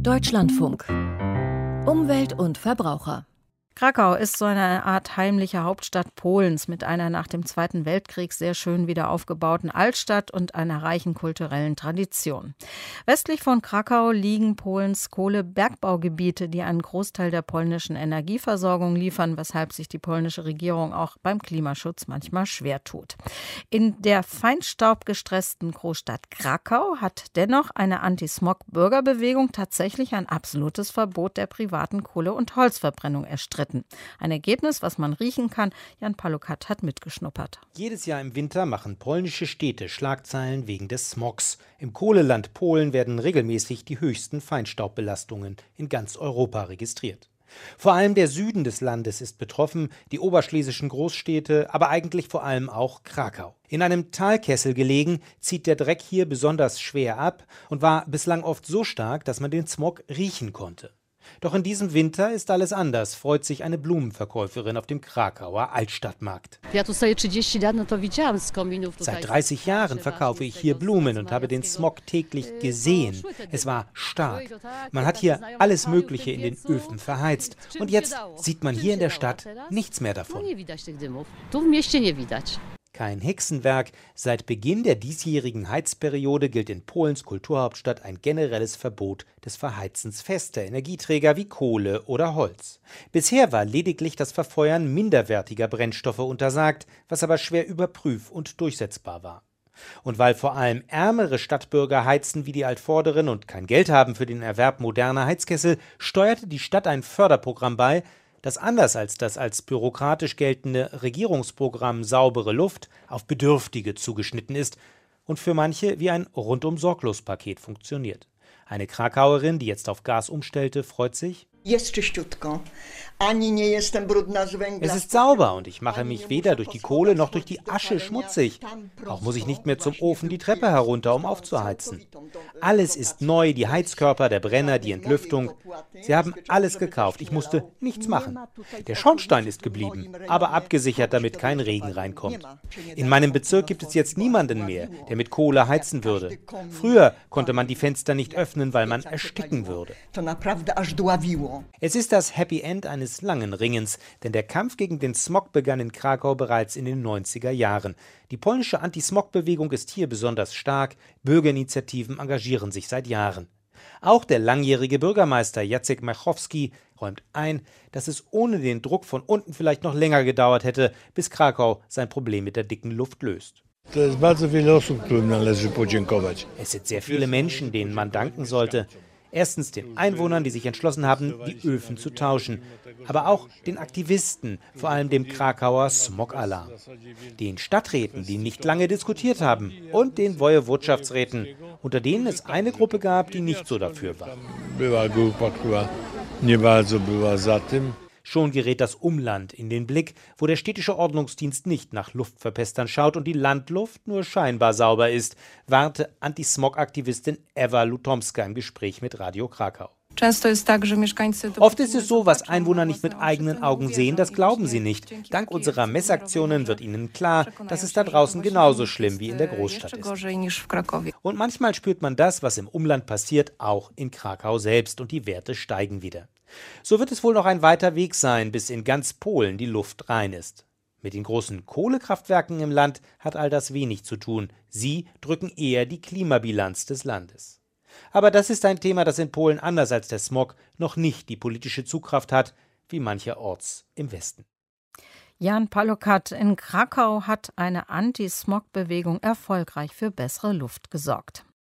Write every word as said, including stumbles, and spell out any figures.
Deutschlandfunk. Umwelt und Verbraucher. Krakau ist so eine Art heimliche Hauptstadt Polens mit einer nach dem Zweiten Weltkrieg sehr schön wieder aufgebauten Altstadt und einer reichen kulturellen Tradition. Westlich von Krakau liegen Polens Kohlebergbaugebiete, die einen Großteil der polnischen Energieversorgung liefern, weshalb sich die polnische Regierung auch beim Klimaschutz manchmal schwer tut. In der feinstaubgestressten Großstadt Krakau hat dennoch eine Anti-Smog-Bürgerbewegung tatsächlich ein absolutes Verbot der privaten Kohle- und Holzverbrennung erstritten. Ein Ergebnis, was man riechen kann. Jan Palukat hat mitgeschnuppert. Jedes Jahr im Winter machen polnische Städte Schlagzeilen wegen des Smogs. Im Kohleland Polen werden regelmäßig die höchsten Feinstaubbelastungen in ganz Europa registriert. Vor allem der Süden des Landes ist betroffen, die oberschlesischen Großstädte, aber eigentlich vor allem auch Krakau. In einem Talkessel gelegen, zieht der Dreck hier besonders schwer ab und war bislang oft so stark, dass man den Smog riechen konnte. Doch in diesem Winter ist alles anders, freut sich eine Blumenverkäuferin auf dem Krakauer Altstadtmarkt. Seit dreißig Jahren verkaufe ich hier Blumen und habe den Smog täglich gesehen. Es war stark. Man hat hier alles Mögliche in den Öfen verheizt. Und jetzt sieht man hier in der Stadt nichts mehr davon. Kein Hexenwerk. Seit Beginn der diesjährigen Heizperiode gilt in Polens Kulturhauptstadt ein generelles Verbot des Verheizens fester Energieträger wie Kohle oder Holz. Bisher war lediglich das Verfeuern minderwertiger Brennstoffe untersagt, was aber schwer überprüf- und durchsetzbar war. Und weil vor allem ärmere Stadtbürger heizen wie die Altvorderen und kein Geld haben für den Erwerb moderner Heizkessel, steuerte die Stadt ein Förderprogramm bei, das anders als das als bürokratisch geltende Regierungsprogramm Saubere Luft auf Bedürftige zugeschnitten ist und für manche wie ein Rundum-Sorglos-Paket funktioniert. Eine Krakauerin, die jetzt auf Gas umstellte, freut sich: Es ist sauber und ich mache mich weder durch die Kohle noch durch die Asche schmutzig. Auch muss ich nicht mehr zum Ofen die Treppe herunter, um aufzuheizen. Alles ist neu, die Heizkörper, der Brenner, die Entlüftung. Sie haben alles gekauft, ich musste nichts machen. Der Schornstein ist geblieben, aber abgesichert, damit kein Regen reinkommt. In meinem Bezirk gibt es jetzt niemanden mehr, der mit Kohle heizen würde. Früher konnte man die Fenster nicht öffnen, weil man ersticken würde. Es ist das Happy End eines langen Ringens, denn der Kampf gegen den Smog begann in Krakau bereits in den neunziger Jahren. Die polnische Anti-Smog-Bewegung ist hier besonders stark, Bürgerinitiativen engagieren sich seit Jahren. Auch der langjährige Bürgermeister Jacek Machowski räumt ein, dass es ohne den Druck von unten vielleicht noch länger gedauert hätte, bis Krakau sein Problem mit der dicken Luft löst. Es sind sehr viele Menschen, denen man danken sollte. Erstens den Einwohnern, die sich entschlossen haben, die Öfen zu tauschen, aber auch den Aktivisten, vor allem dem Krakauer Smog-Alarm, den Stadträten, die nicht lange diskutiert haben, und den Woiwodschaftsräten, unter denen es eine Gruppe gab, die nicht so dafür war. Schon gerät das Umland in den Blick, wo der städtische Ordnungsdienst nicht nach Luftverpestern schaut und die Landluft nur scheinbar sauber ist, warnte Anti-Smog-Aktivistin Ewa Lutomska im Gespräch mit Radio Krakau. Oft ist es so, was Einwohner nicht mit eigenen Augen sehen, das glauben sie nicht. Dank unserer Messaktionen wird ihnen klar, dass es da draußen genauso schlimm wie in der Großstadt ist. Und manchmal spürt man das, was im Umland passiert, auch in Krakau selbst und die Werte steigen wieder. So wird es wohl noch ein weiter Weg sein, bis in ganz Polen die Luft rein ist. Mit den großen Kohlekraftwerken im Land hat all das wenig zu tun. Sie drücken eher die Klimabilanz des Landes. Aber das ist ein Thema, das in Polen anders als der Smog noch nicht die politische Zugkraft hat, wie mancherorts im Westen. Jan Palukat: In Krakau hat eine Anti-Smog-Bewegung erfolgreich für bessere Luft gesorgt.